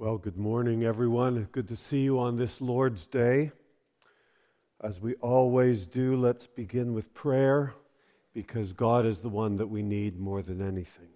Well, good morning, everyone. Good to see you on this Lord's Day. As we always do, let's begin with prayer, because God is the one that we need more than anything.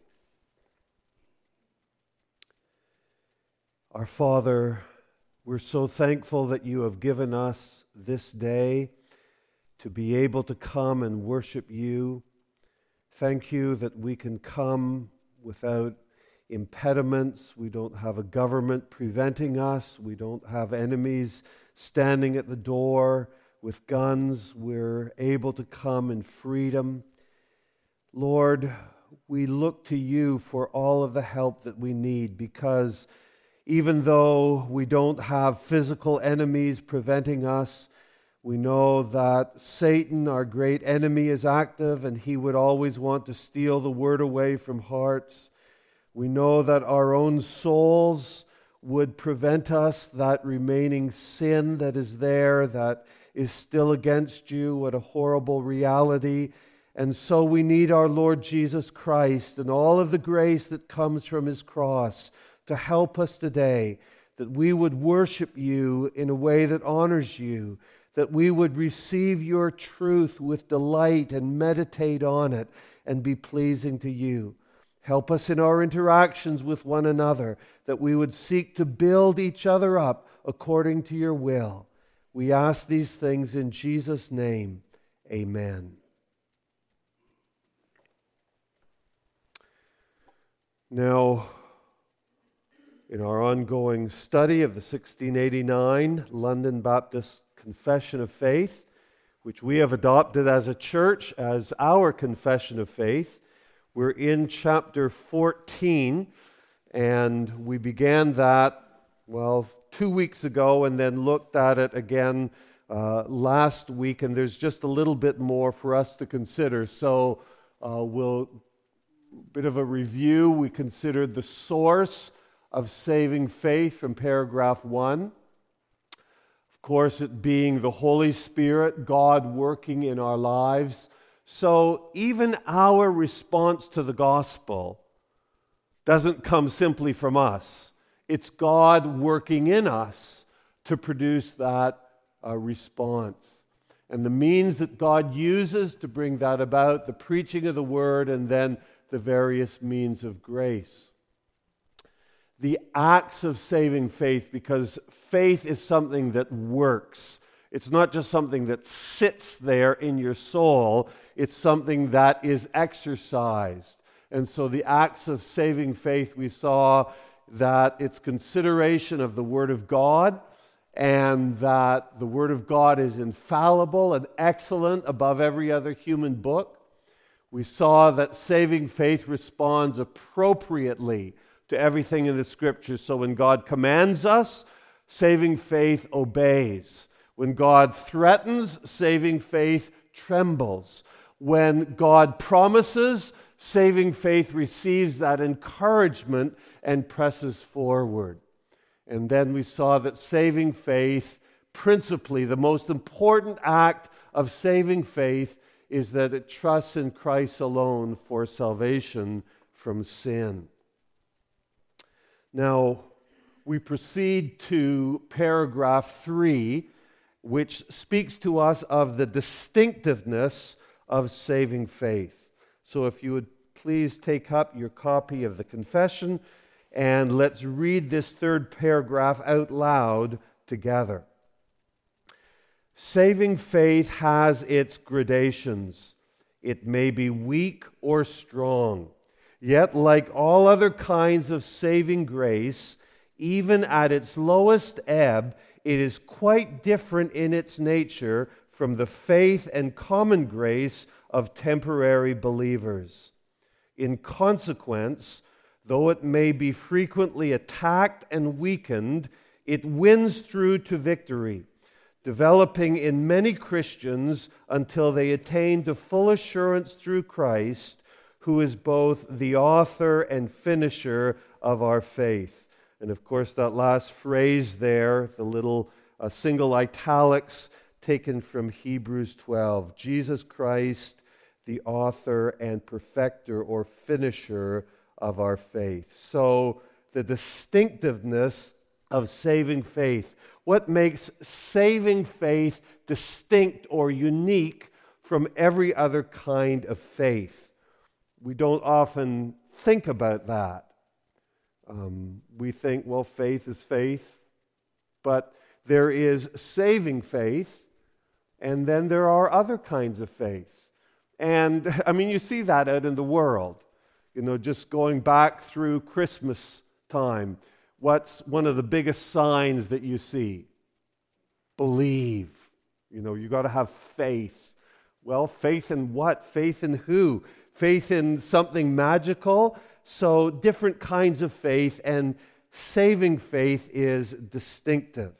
Our Father, we're so thankful that you have given us this day to be able to come and worship you. Thank you that we can come without impediments. We don't have a government preventing us. We don't have enemies standing at the door with guns. We're able to come in freedom. Lord, we look to you for all of the help that we need, because even though we don't have physical enemies preventing us, we know that Satan, our great enemy, is active, and he would always want to steal the word away from hearts. We know that our own souls would prevent us, that remaining sin that is there, that is still against you. What a horrible reality. And so we need our Lord Jesus Christ and all of the grace that comes from his cross to help us today, that we would worship you in a way that honors you, that we would receive your truth with delight and meditate on it and be pleasing to you. Help us in our interactions with one another, that we would seek to build each other up according to your will. We ask these things in Jesus' name. Amen. Now, in our ongoing study of the 1689 London Baptist Confession of Faith, which we have adopted as a church as our confession of faith, we're in chapter 14, and we began that, 2 weeks ago, and then looked at it again last week, and there's just a little bit more for us to consider. So bit of a review. We considered the source of saving faith from paragraph 1. Of course, it being the Holy Spirit, God working in our lives. So even our response to the gospel doesn't come simply from us. It's God working in us to produce that response. And the means that God uses to bring that about, the preaching of the word, and then the various means of grace. The acts of saving faith, because faith is something that works. It's not just something that sits there in your soul. It's something that is exercised. And so the acts of saving faith, we saw that it's consideration of the Word of God, and that the Word of God is infallible and excellent above every other human book. We saw that saving faith responds appropriately to everything in the Scriptures. So when God commands us, saving faith obeys. When God threatens, saving faith trembles. When God promises, saving faith receives that encouragement and presses forward. And then we saw that saving faith, principally, the most important act of saving faith is that it trusts in Christ alone for salvation from sin. Now, we proceed to paragraph 3, which speaks to us of the distinctiveness of saving faith. So if you would please take up your copy of the confession, and let's read this third paragraph out loud together. Saving faith has its gradations. It may be weak or strong. Yet, like all other kinds of saving grace, even at its lowest ebb, it is quite different in its nature from the faith and common grace of temporary believers. In consequence, though it may be frequently attacked and weakened, it wins through to victory, developing in many Christians until they attain to full assurance through Christ, who is both the author and finisher of our faith. And of course, that last phrase there, the little single italics taken from Hebrews 12, Jesus Christ, the author and perfecter or finisher of our faith. So the distinctiveness of saving faith? What makes saving faith distinct or unique from every other kind of faith? We don't often think about that. We think, well, faith is faith, but there is saving faith, and then there are other kinds of faith. And, I mean, you see that out in the world. You know, just going back through Christmas time, what's one of the biggest signs that you see? Believe. You know, you got to have faith. Well, faith in what? Faith in who? Faith in something magical? So different kinds of faith, and saving faith is distinctive.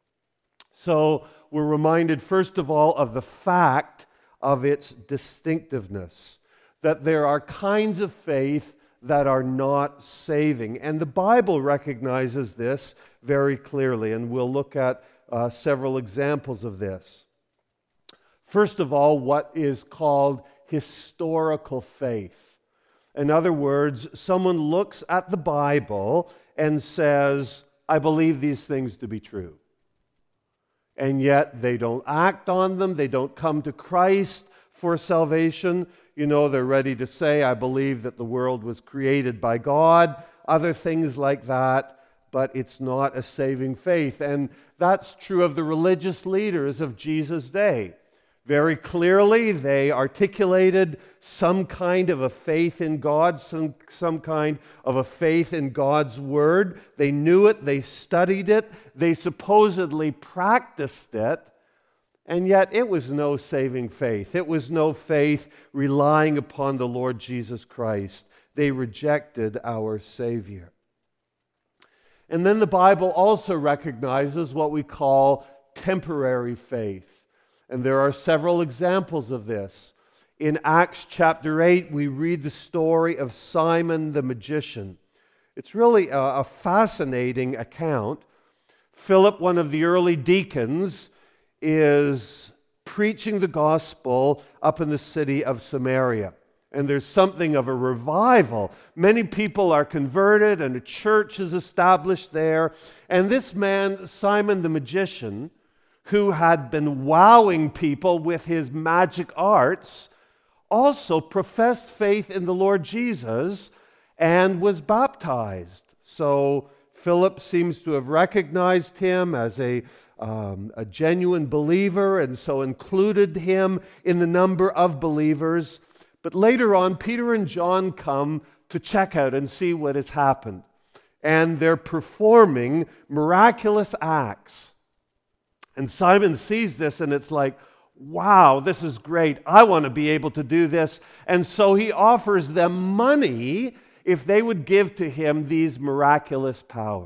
So we're reminded, first of all, of the fact of its distinctiveness, that there are kinds of faith that are not saving. And the Bible recognizes this very clearly, and we'll look at several examples of this. First of all, what is called historical faith. In other words, someone looks at the Bible and says, I believe these things to be true. And yet they don't act on them. They don't come to Christ for salvation. You know, they're ready to say, I believe that the world was created by God, other things like that, but it's not a saving faith. And that's true of the religious leaders of Jesus' day. Very clearly, they articulated some kind of a faith in God, some kind of a faith in God's Word. They knew it, they studied it, they supposedly practiced it, and yet it was no saving faith. It was no faith relying upon the Lord Jesus Christ. They rejected our Savior. And then the Bible also recognizes what we call temporary faith. And there are several examples of this. In Acts chapter 8, we read the story of Simon the magician. It's really a fascinating account. Philip, one of the early deacons, is preaching the gospel up in the city of Samaria. And there's something of a revival. Many people are converted, and a church is established there. And this man, Simon the magician, who had been wowing people with his magic arts, also professed faith in the Lord Jesus and was baptized. So Philip seems to have recognized him as a genuine believer, and so included him in the number of believers. But later on, Peter and John come to check out and see what has happened. And they're performing miraculous acts. And Simon sees this, and it's like, wow, this is great. I want to be able to do this. And so he offers them money if they would give to him these miraculous powers.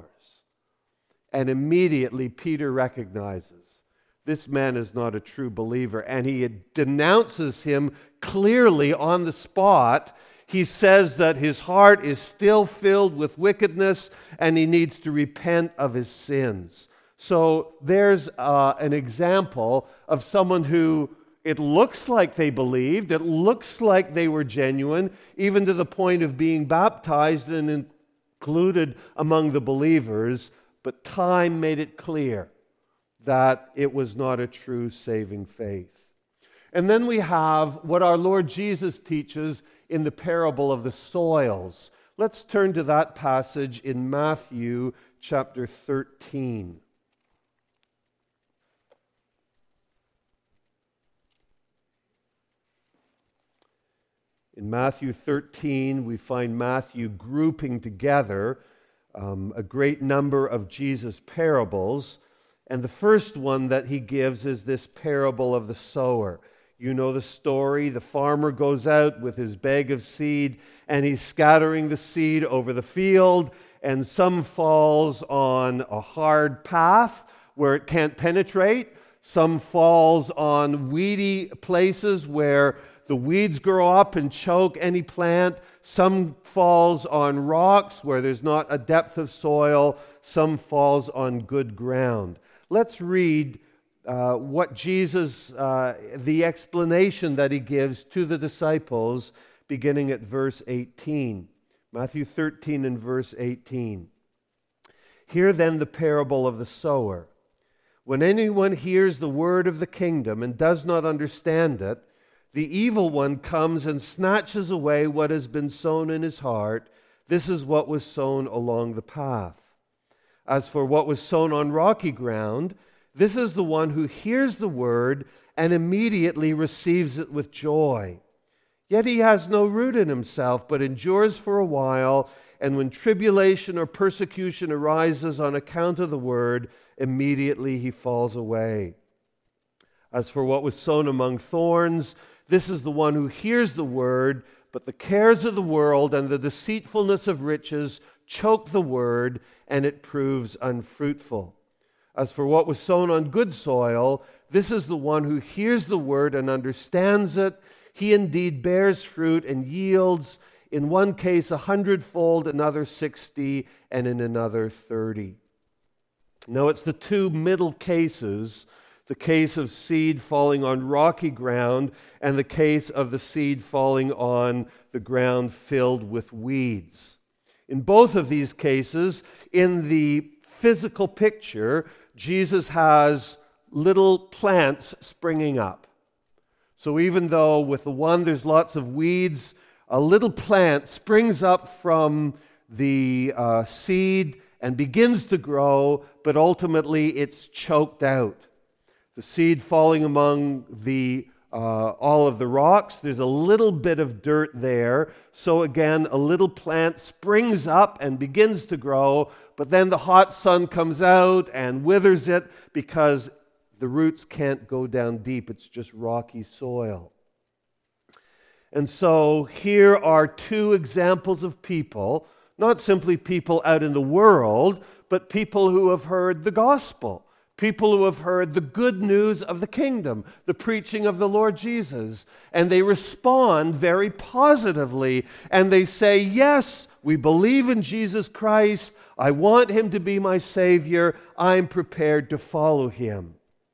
And immediately Peter recognizes this man is not a true believer, and he denounces him clearly on the spot. He says that his heart is still filled with wickedness, and he needs to repent of his sins. So there's an example of someone who it looks like they believed, it looks like they were genuine, even to the point of being baptized and included among the believers, but time made it clear that it was not a true saving faith. And then we have what our Lord Jesus teaches in the parable of the soils. Let's turn to that passage in Matthew chapter 13. In Matthew 13, we find Matthew grouping together a great number of Jesus' parables. And the first one that he gives is this parable of the sower. You know the story. The farmer goes out with his bag of seed, and he's scattering the seed over the field, and some falls on a hard path where it can't penetrate. Some falls on weedy places where the weeds grow up and choke any plant. Some falls on rocks where there's not a depth of soil. Some falls on good ground. Let's read what Jesus, the explanation that he gives to the disciples, beginning at verse 18. Matthew 13 and verse 18. Hear then the parable of the sower. When anyone hears the word of the kingdom and does not understand it, the evil one comes and snatches away what has been sown in his heart. This is what was sown along the path. As for what was sown on rocky ground, this is the one who hears the word and immediately receives it with joy. Yet he has no root in himself, but endures for a while, and when tribulation or persecution arises on account of the word, immediately he falls away. As for what was sown among thorns, this is the one who hears the word, but the cares of the world and the deceitfulness of riches choke the word, and it proves unfruitful. As for what was sown on good soil, this is the one who hears the word and understands it. He indeed bears fruit and yields, in one case 100-fold, another 60, and in another 30. Now it's the two middle cases, the case of seed falling on rocky ground and the case of the seed falling on the ground filled with weeds. In both of these cases, in the physical picture, Jesus has little plants springing up. So even though with the one there's lots of weeds, a little plant springs up from the seed and begins to grow, but ultimately it's choked out. The seed falling among all of the rocks, there's a little bit of dirt there. So again, a little plant springs up and begins to grow, but then the hot sun comes out and withers it because the roots can't go down deep. It's just rocky soil. And so here are two examples of people, not simply people out in the world, but people who have heard the gospel, people who have heard the good news of the kingdom, the preaching of the Lord Jesus, and they respond very positively, and they say, yes, we believe in Jesus Christ, I want him to be my Savior, I'm prepared to follow him.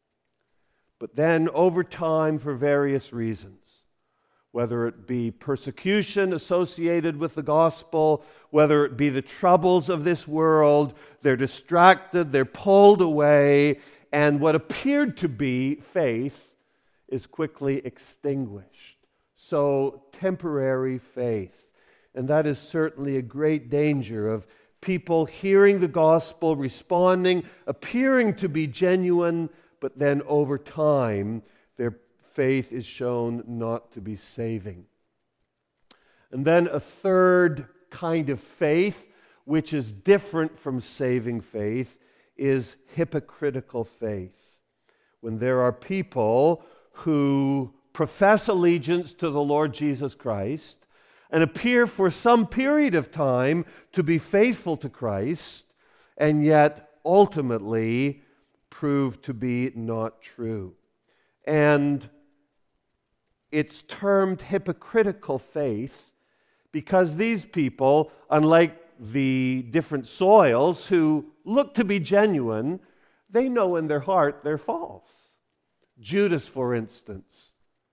But then over time, for various reasons, whether it be persecution associated with the gospel, whether it be the troubles of this world, they're distracted, they're pulled away, and what appeared to be faith is quickly extinguished. So, temporary faith. And that is certainly a great danger of people hearing the gospel, responding, appearing to be genuine, but then over time, their faith is shown not to be saving. And then a third kind of faith, which is different from saving faith, is hypocritical faith. When there are people who profess allegiance to the Lord Jesus Christ and appear for some period of time to be faithful to Christ, and yet ultimately prove to be not true. And it's termed hypocritical faith because these people, unlike the different soils who look to be genuine, they know in their heart they're false. Judas, for instance.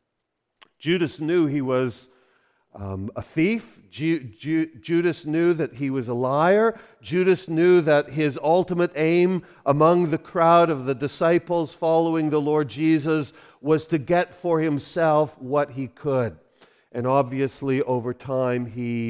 Judas knew he was a thief. Judas knew that he was a liar. Judas knew that his ultimate aim among the crowd of the disciples following the Lord Jesus was to get for himself what he could. And obviously, over time,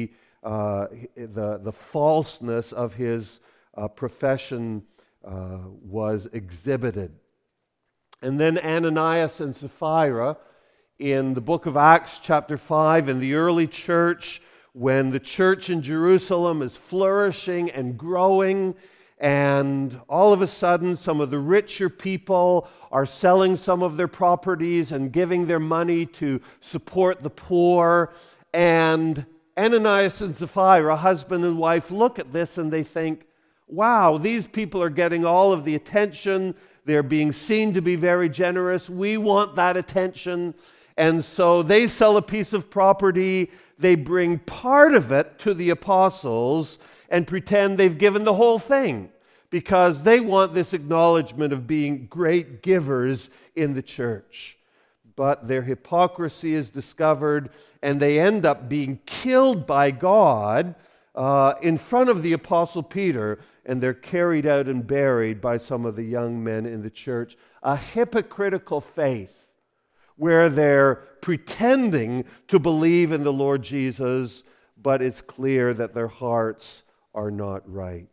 the falseness of his profession was exhibited. And then Ananias and Sapphira, in the book of Acts chapter 5, in the early church, when the church in Jerusalem is flourishing and growing, and all of a sudden some of the richer people are selling some of their properties and giving their money to support the poor, and Ananias and Sapphira, husband and wife, look at this and they think, wow, these people are getting all of the attention, they're being seen to be very generous, we want that attention. And so they sell a piece of property, they bring part of it to the apostles and pretend they've given the whole thing because they want this acknowledgement of being great givers in the church. But their hypocrisy is discovered and they end up being killed by God in front of the Apostle Peter, and they're carried out and buried by some of the young men in the church. A hypocritical faith where they're pretending to believe in the Lord Jesus, but it's clear that their hearts are not right.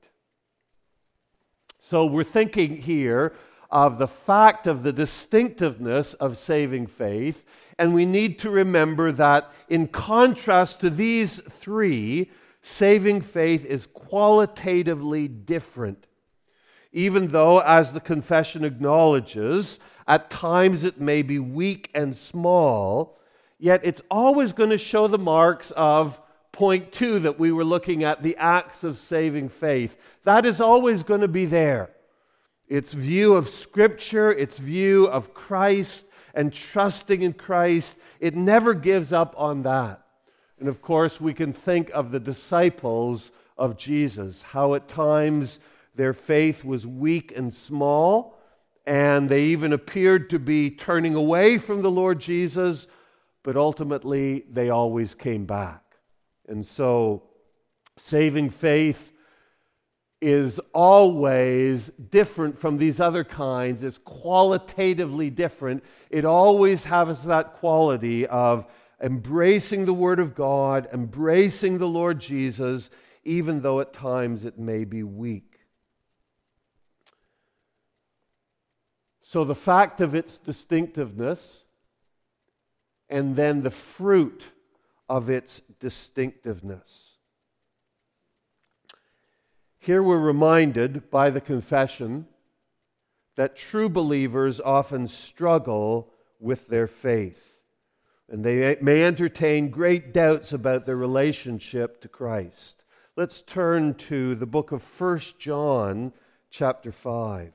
So we're thinking here of the fact of the distinctiveness of saving faith, and we need to remember that in contrast to these three, saving faith is qualitatively different. Even though, as the confession acknowledges, at times it may be weak and small, yet it's always going to show the marks of point 2 that we were looking at, the acts of saving faith. That is always going to be there. Its view of Scripture, its view of Christ and trusting in Christ, it never gives up on that. And of course, we can think of the disciples of Jesus, how at times their faith was weak and small, and they even appeared to be turning away from the Lord Jesus, but ultimately they always came back. And so, saving faith is always different from these other kinds. It's qualitatively different. It always has that quality of embracing the Word of God, embracing the Lord Jesus, even though at times it may be weak. So the fact of its distinctiveness, and then the fruit of its distinctiveness. Here we're reminded by the confession that true believers often struggle with their faith, and they may entertain great doubts about their relationship to Christ. Let's turn to the book of 1 John chapter 5.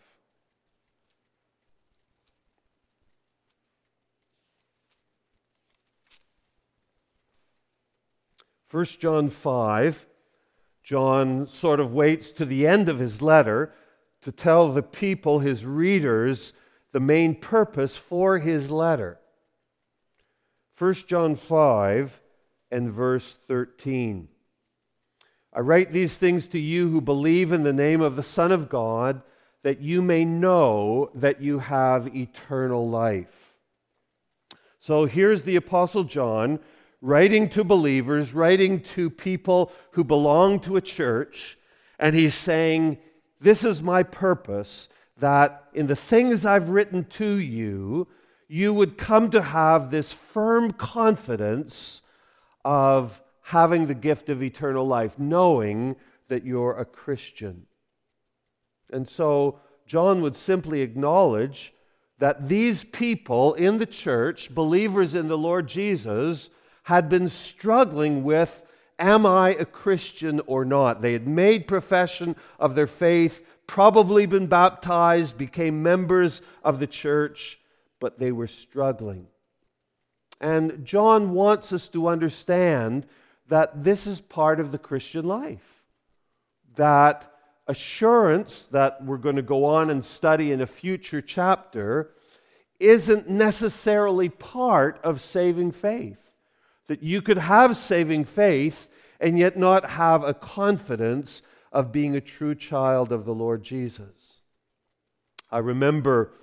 1 John 5, John sort of waits to the end of his letter to tell the people, his readers, the main purpose for his letter. 1 John 5 and verse 13. I write these things to you who believe in the name of the Son of God, that you may know that you have eternal life. So here's the Apostle John writing to believers, writing to people who belong to a church, and he's saying, this is my purpose, that in the things I've written to you, you would come to have this firm confidence of having the gift of eternal life, knowing that you're a Christian. And so John would simply acknowledge that these people in the church, believers in the Lord Jesus, had been struggling with, am I a Christian or not? They had made profession of their faith, probably been baptized, became members of the church, but they were struggling. And John wants us to understand that this is part of the Christian life. That assurance that we're going to go on and study in a future chapter isn't necessarily part of saving faith. That you could have saving faith and yet not have a confidence of being a true child of the Lord Jesus. I remember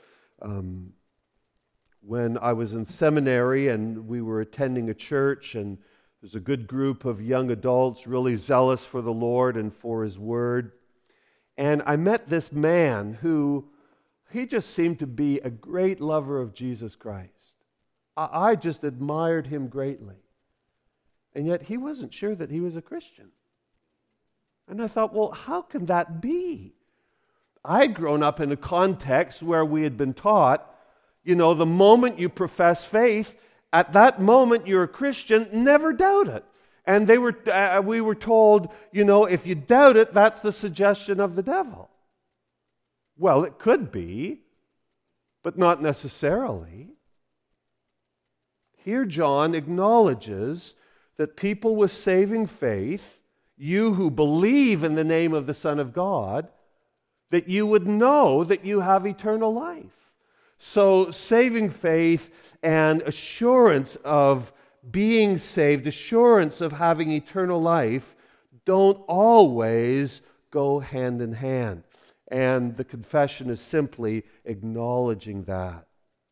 when I was in seminary and we were attending a church, and there's a good group of young adults really zealous for the Lord and for His Word. And I met this man who, he just seemed to be a great lover of Jesus Christ. I just admired him greatly. And yet he wasn't sure that he was a Christian. And I thought, well, how can that be? I'd grown up in a context where we had been taught, the moment you profess faith, at that moment you're a Christian, never doubt it. And we were told, if you doubt it, that's the suggestion of the devil. Well, it could be, but not necessarily. Here John acknowledges that people with saving faith, you who believe in the name of the Son of God, that you would know that you have eternal life. So saving faith and assurance of being saved, assurance of having eternal life, don't always go hand in hand. And the confession is simply acknowledging that.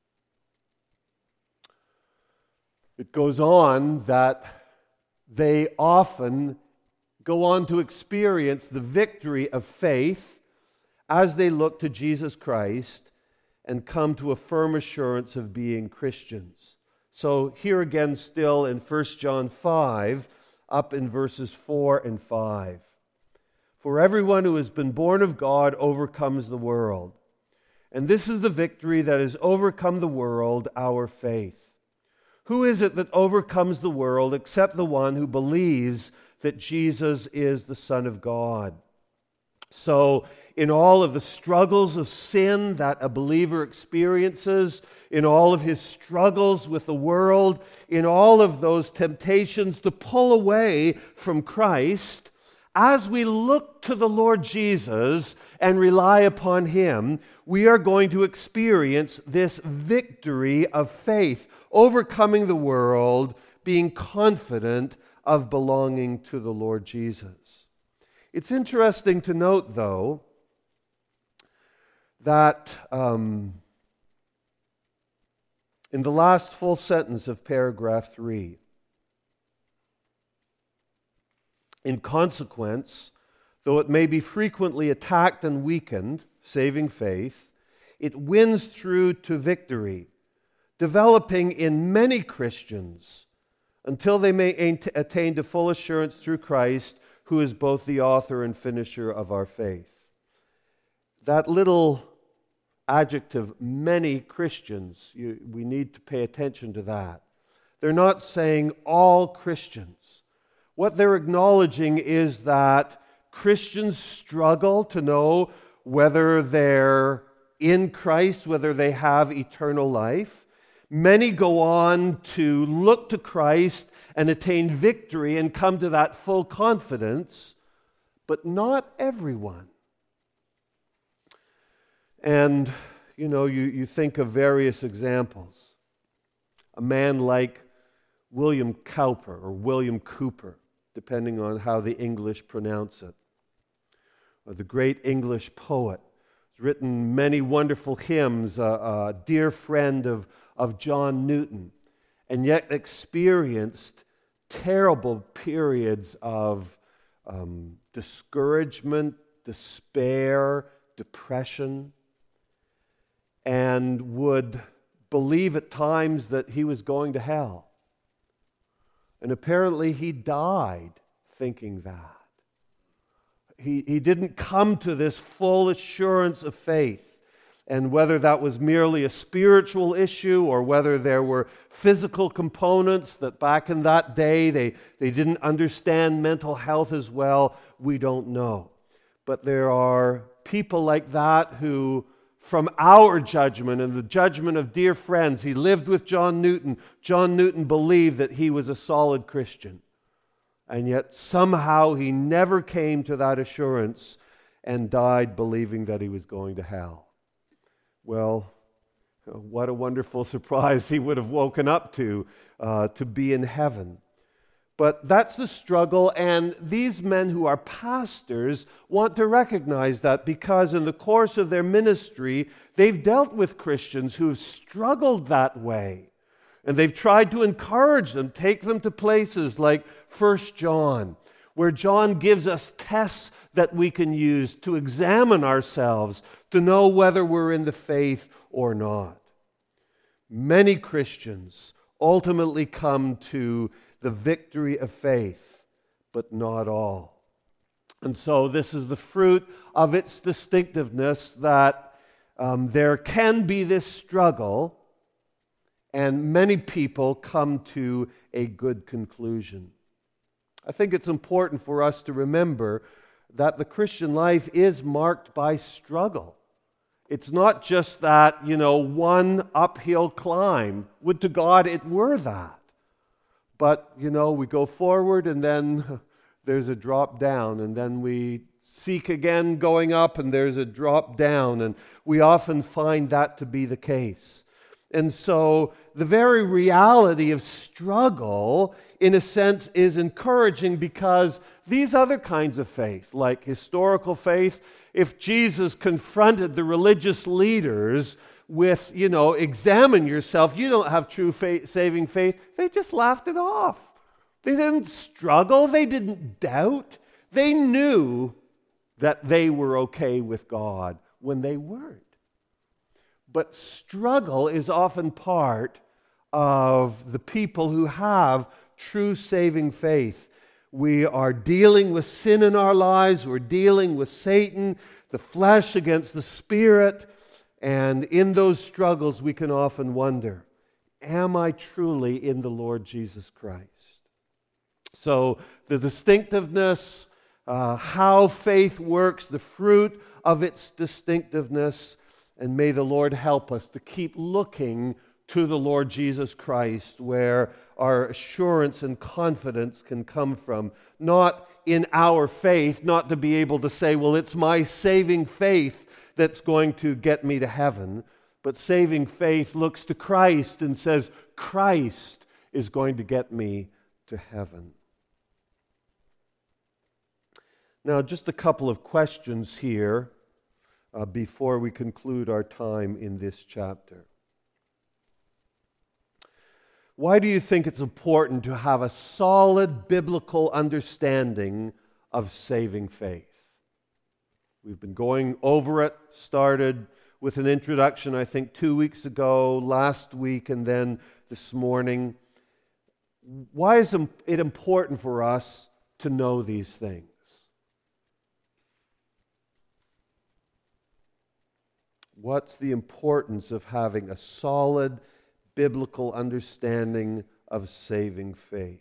It goes on that they often go on to experience the victory of faith as they look to Jesus Christ and come to a firm assurance of being Christians. So here again still in 1 John 5, up in verses 4 and 5. For everyone who has been born of God overcomes the world. And this is the victory that has overcome the world, our faith. Who is it that overcomes the world except the one who believes that Jesus is the Son of God? So, in all of the struggles of sin that a believer experiences, in all of his struggles with the world, in all of those temptations to pull away from Christ, as we look to the Lord Jesus and rely upon Him, we are going to experience this victory of faith, overcoming the world, being confident of belonging to the Lord Jesus. It's interesting to note, though, that in the last full sentence of paragraph 3, in consequence, though it may be frequently attacked and weakened, saving faith, it wins through to victory, developing in many Christians until they may attain to full assurance through Christ, who is both the author and finisher of our faith. That little adjective, many Christians, we need to pay attention to that. They're not saying all Christians. What they're acknowledging is that Christians struggle to know whether they're in Christ, whether they have eternal life. Many go on to look to Christ and attain victory and come to that full confidence, but not everyone. And, you think of various examples. A man like William Cowper or William Cooper, depending on how the English pronounce it. Or the great English poet. He's written many wonderful hymns, a dear friend of John Newton, and yet experienced terrible periods of discouragement, despair, depression, and would believe at times that he was going to hell. And apparently he died thinking that. He didn't come to this full assurance of faith. And whether that was merely a spiritual issue or whether there were physical components that back in that day they didn't understand mental health as well, we don't know. But there are people like that who, from our judgment and the judgment of dear friends, he lived with John Newton. John Newton believed that he was a solid Christian. And yet somehow he never came to that assurance and died believing that he was going to hell. Well, what a wonderful surprise he would have woken up to be in heaven. But that's the struggle, and these men who are pastors want to recognize that because in the course of their ministry, they've dealt with Christians who have struggled that way. And they've tried to encourage them, take them to places like 1 John, where John gives us tests that we can use to examine ourselves, to know whether we're in the faith or not. Many Christians ultimately come to the victory of faith, but not all. And so this is the fruit of its distinctiveness, that there can be this struggle, and many people come to a good conclusion. I think it's important for us to remember that the Christian life is marked by struggle. It's not just that, one uphill climb. Would to God it were that. But, we go forward and then there's a drop down, and then we seek again going up and there's a drop down, and we often find that to be the case. And so the very reality of struggle, in a sense, is encouraging, because these other kinds of faith, like historical faith, if Jesus confronted the religious leaders with, examine yourself, you don't have true saving faith, they just laughed it off. They didn't struggle, they didn't doubt. They knew that they were okay with God when they weren't. But struggle is often part of the people who have true saving faith. We are dealing with sin in our lives, we're dealing with Satan, the flesh against the spirit, and in those struggles we can often wonder, am I truly in the Lord Jesus Christ? So the distinctiveness, how faith works, the fruit of its distinctiveness, and may the Lord help us to keep looking to the Lord Jesus Christ, where our assurance and confidence can come from. Not in our faith, not to be able to say, well, it's my saving faith that's going to get me to heaven, but saving faith looks to Christ and says, Christ is going to get me to heaven. Now, just a couple of questions here before we conclude our time in this chapter. Why do you think it's important to have a solid biblical understanding of saving faith? We've been going over it, started with an introduction, I think, 2 weeks ago, last week, and then this morning. Why is it important for us to know these things? What's the importance of having a solid biblical understanding of saving faith?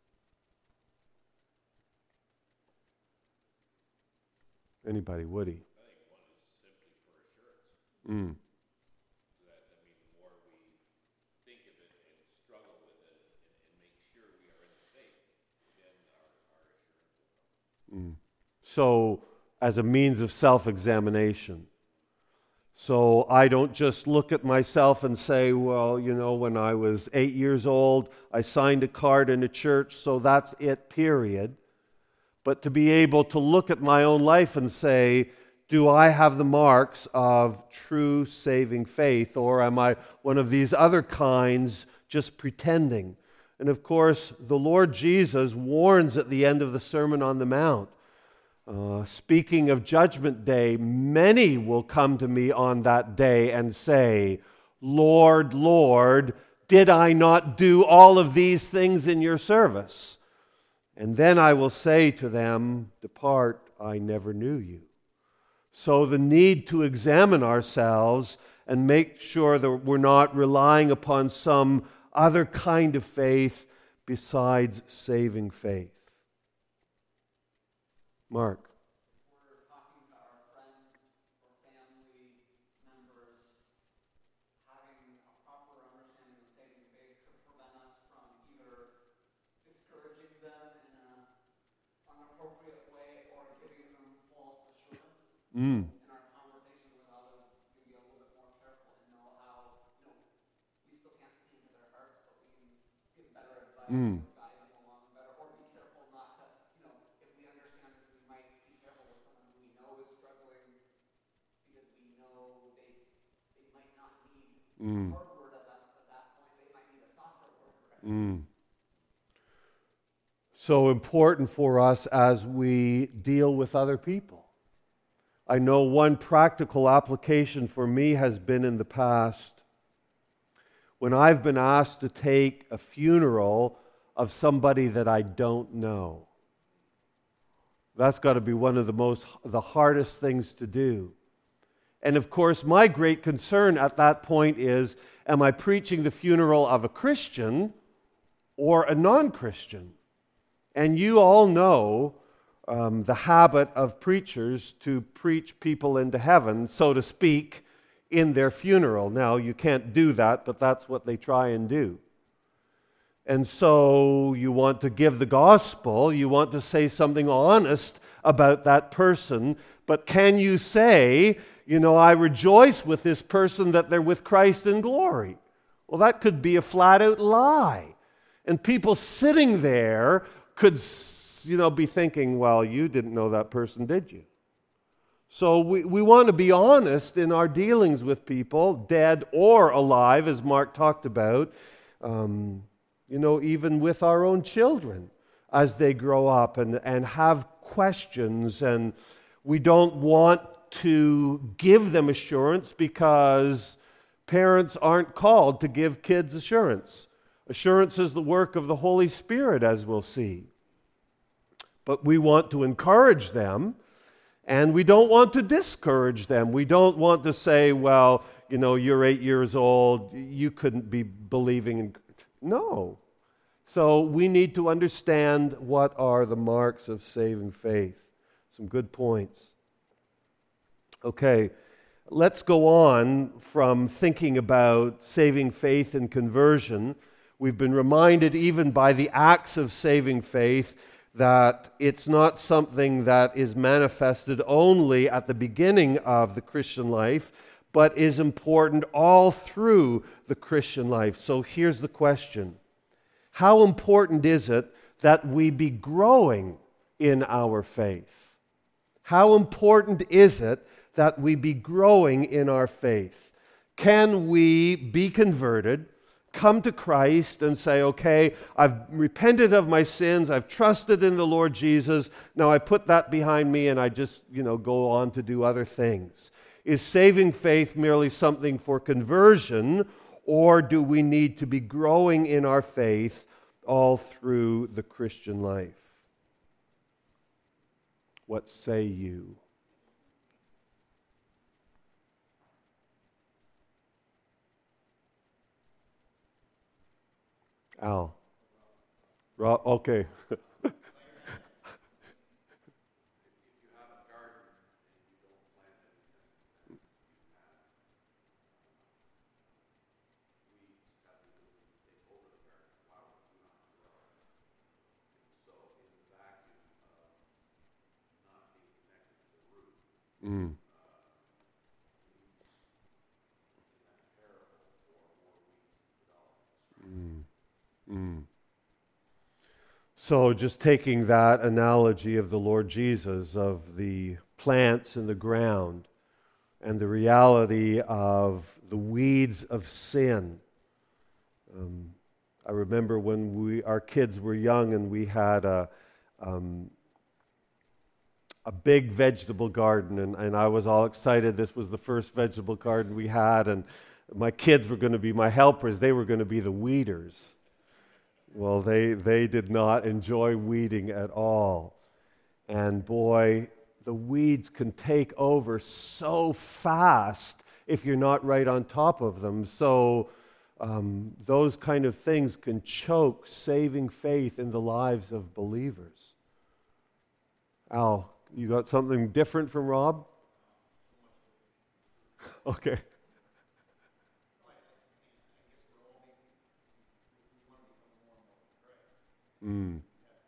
Anybody? Woody? I think one is simply for assurance. The more we think of it and struggle with it and make sure we are in the faith, then our assurance will come. So, as a means of self-examination. So I don't just look at myself and say, well, when I was 8 years old, I signed a card in a church, so that's it, period. But to be able to look at my own life and say, do I have the marks of true saving faith, or am I one of these other kinds just pretending? And of course, the Lord Jesus warns at the end of the Sermon on the Mount, speaking of Judgment Day, many will come to me on that day and say, Lord, Lord, did I not do all of these things in your service? And then I will say to them, depart, I never knew you. So the need to examine ourselves and make sure that we're not relying upon some other kind of faith besides saving faith. Mark. We're talking about our friends or family members having a proper understanding of saving faith could prevent us from either discouraging them in an inappropriate way or giving them false assurance. In our conversation with others, we can be a little bit more careful and know how, we still can't see into their hearts, but we can give better advice. Hard word at that point, they might need a softer word, right? So important for us as we deal with other people. I know one practical application for me has been in the past when I've been asked to take a funeral of somebody that I don't know. That's got to be one of the hardest things to do. And of course, my great concern at that point is, am I preaching the funeral of a Christian or a non-Christian? And you all know the habit of preachers to preach people into heaven, so to speak, in their funeral. Now, you can't do that, but that's what they try and do. And so you want to give the gospel, you want to say something honest about that person, but can you say, I rejoice with this person that they're with Christ in glory? Well, that could be a flat-out lie. And people sitting there could, be thinking, well, you didn't know that person, did you? So we want to be honest in our dealings with people, dead or alive, as Mark talked about, even with our own children as they grow up and have questions. And we don't want to give them assurance because parents aren't called to give kids assurance. Assurance is the work of the Holy Spirit, as we'll see. But we want to encourage them, and we don't want to discourage them. We don't want to say, well, you're 8 years old, you couldn't be believing in... No. So we need to understand what are the marks of saving faith. Some good points. Okay, let's go on from thinking about saving faith and conversion. We've been reminded even by the acts of saving faith that it's not something that is manifested only at the beginning of the Christian life, but is important all through the Christian life. So here's the question. How important is it that we be growing in our faith? How important is it that we be growing in our faith? Can we be converted, come to Christ and say, okay, I've repented of my sins, I've trusted in the Lord Jesus, now I put that behind me and I just, go on to do other things? Is saving faith merely something for conversion, or do we need to be growing in our faith all through the Christian life? What say you? Al. Okay. Mm. Mm. Mm. So just taking that analogy of the Lord Jesus, of the plants in the ground, and the reality of the weeds of sin. I remember when our kids were young and we had a big vegetable garden, and I was all excited. This was the first vegetable garden we had, and my kids were going to be my helpers. They were going to be the weeders. Well, they did not enjoy weeding at all. And boy, the weeds can take over so fast if you're not right on top of them. So those kind of things can choke saving faith in the lives of believers. Al, you got something different from Rob? Okay. Mm.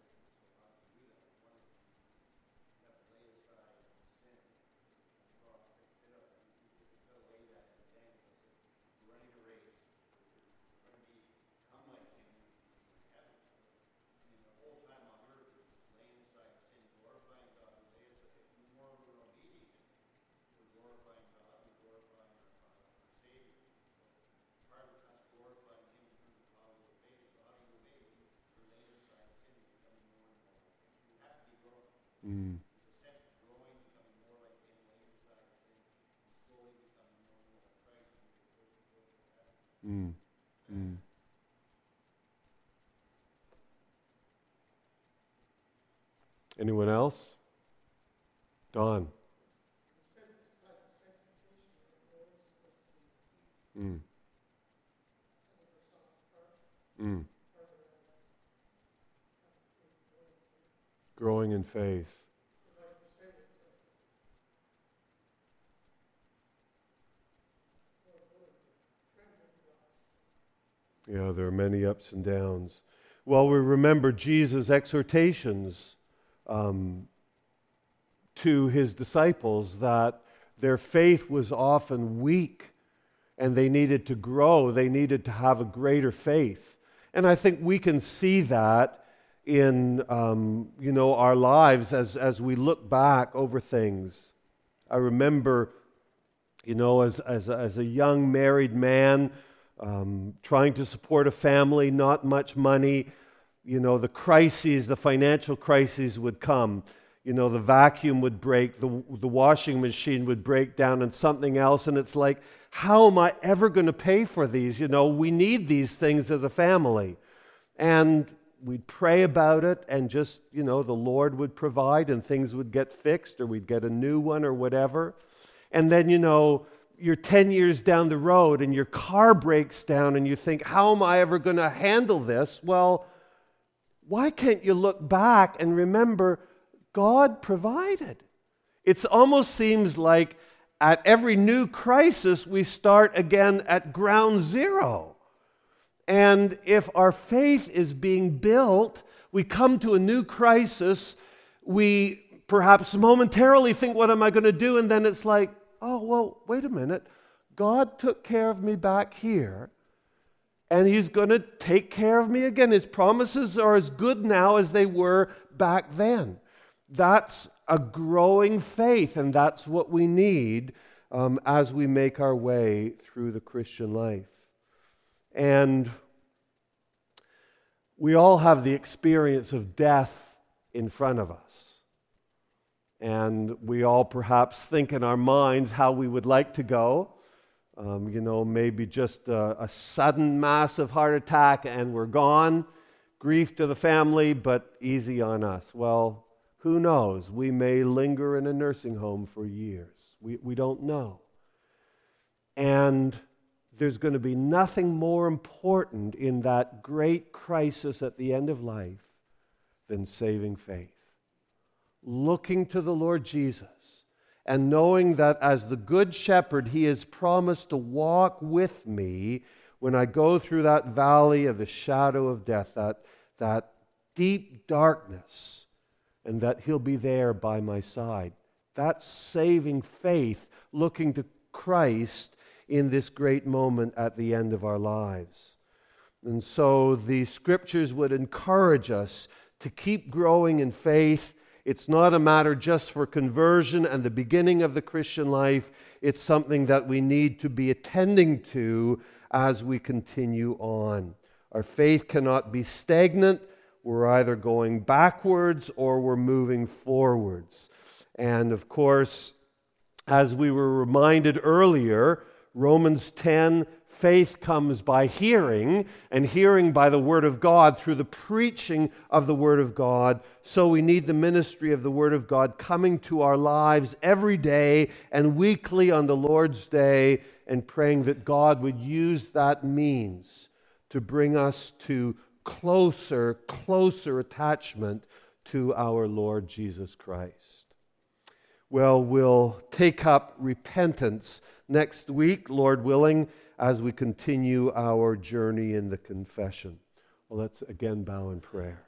Mm. Mm. Mm. Anyone else? Don. Mm. Mm. Growing in faith. Yeah, there are many ups and downs. Well, we remember Jesus' exhortations to his disciples that their faith was often weak and they needed to grow. They needed to have a greater faith. And I think we can see that in our lives as we look back over things. I remember, as a young married man, trying to support a family, not much money, the financial crises would come. The vacuum would break, the washing machine would break down, and something else, and it's like, how am I ever going to pay for these? We need these things as a family. And we'd pray about it, and just, the Lord would provide, and things would get fixed, or we'd get a new one, or whatever. And then, you're 10 years down the road, and your car breaks down, and you think, how am I ever going to handle this? Well, why can't you look back and remember God provided? It almost seems like at every new crisis, we start again at ground zero. And if our faith is being built, we come to a new crisis, we perhaps momentarily think, what am I going to do? And then it's like, oh, well, wait a minute. God took care of me back here, and He's going to take care of me again. His promises are as good now as they were back then. That's a growing faith, and that's what we need as we make our way through the Christian life. And we all have the experience of death in front of us. And we all perhaps think in our minds how we would like to go. Maybe just a sudden massive heart attack and we're gone. Grief to the family, but easy on us. Well, who knows? We may linger in a nursing home for years. We don't know. And there's going to be nothing more important in that great crisis at the end of life than saving faith. Looking to the Lord Jesus and knowing that as the Good Shepherd, He has promised to walk with me when I go through that valley of the shadow of death, that deep darkness, and that He'll be there by my side. That's saving faith, looking to Christ in this great moment at the end of our lives. And so the Scriptures would encourage us to keep growing in faith. It's not a matter just for conversion and the beginning of the Christian life. It's something that we need to be attending to as we continue on. Our faith cannot be stagnant. We're either going backwards or we're moving forwards. And of course, as we were reminded earlier, Romans 10, faith comes by hearing, and hearing by the Word of God through the preaching of the Word of God. So we need the ministry of the Word of God coming to our lives every day and weekly on the Lord's Day, and praying that God would use that means to bring us to closer attachment to our Lord Jesus Christ. Well, we'll take up repentance next week, Lord willing, as we continue our journey in the confession. Well, let's again bow in prayer.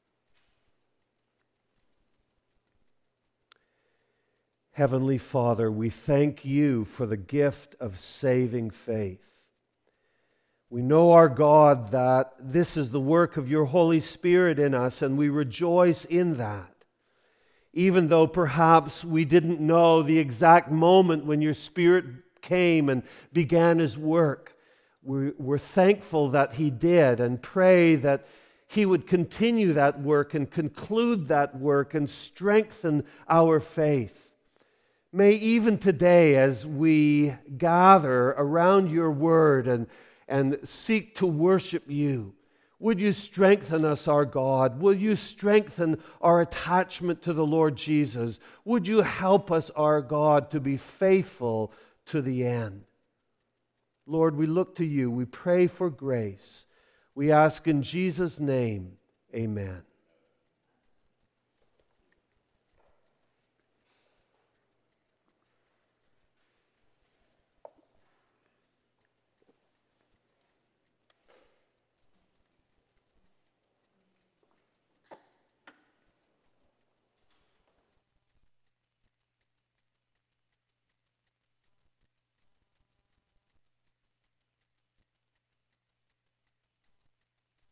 Heavenly Father, we thank You for the gift of saving faith. We know, our God, that this is the work of Your Holy Spirit in us, and we rejoice in that. Even though perhaps we didn't know the exact moment when Your Spirit came and began His work, we're thankful that He did, and pray that He would continue that work and conclude that work and strengthen our faith. May even today, as we gather around Your Word and seek to worship You, would You strengthen us, our God? Will You strengthen our attachment to the Lord Jesus? Would You help us, our God, to be faithful to the end? Lord, we look to You. We pray for grace. We ask in Jesus' name, amen.